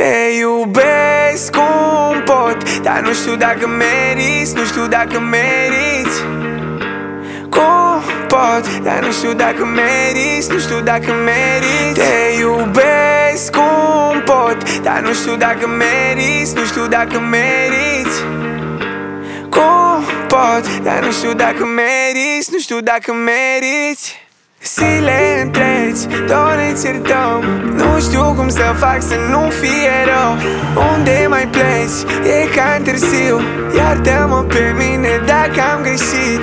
Te iubesc cum pot, dar nu știu dacă meriți, nu știu dacă meriți. Cum pot, dar nu știu dacă meriți, nu știu dacă meriți. Te iubesc cum pot, dar nu știu dacă meriți, nu știu dacă meriți. Cum pot, dar nu știu dacă meriți, nu știu dacă meriți. Zile întregi, doar ne certăm, nu știu cum să fac să nu fie rău. Unde mai pleci? E cam târziu. Iartă-mă pe mine dacă am greșit.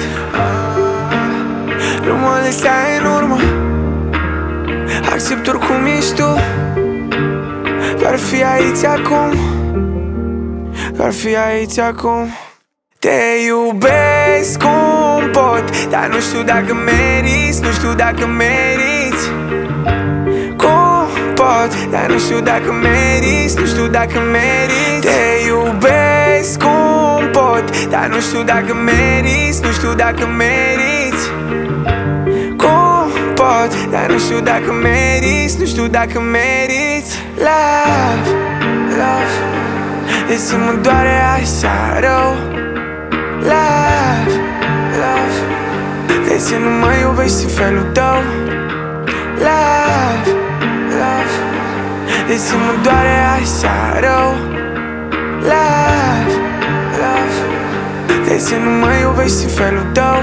Nu mă lăsa în urmă, accept oricum ești tu. Doar fi aici acum, doar fi aici acum. Te iubesc cum pot, dar nu știu dacă meriți, nu știu dacă meriți. Cum pot, dar nu știu dacă meriți, nu știu dacă meriți. Te iubesc cum pot, dar nu știu dacă meriți, nu știu dacă meriți. Cum pot, dar nu știu dacă meriți, nu știu dacă meriți. Love, love, de ce mă doare așa rău? Love, love, de ce nu mă iubești în felul tău? Love, love, de ce mă doare așa rău? Love, love, de ce nu mă iubești în felul tău?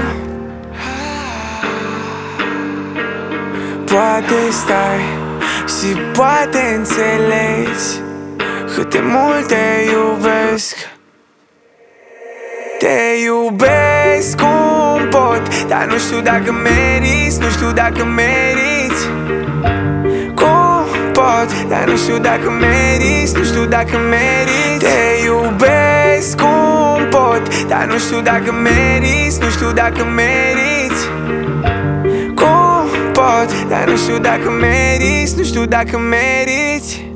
Poate stai și poate înțelegi cât de mult te iubesc. Te iubesc cum pot, dar nu știu dacă meriți, nu știu dacă meriți. Cum pot, dar nu știu dacă meriți, nu știu dacă meriți. Te iubesc cum pot, dar nu știu dacă meriți, nu știu dacă meriți. Cum pot, dar nu știu dacă meriți, nu știu dacă meriți.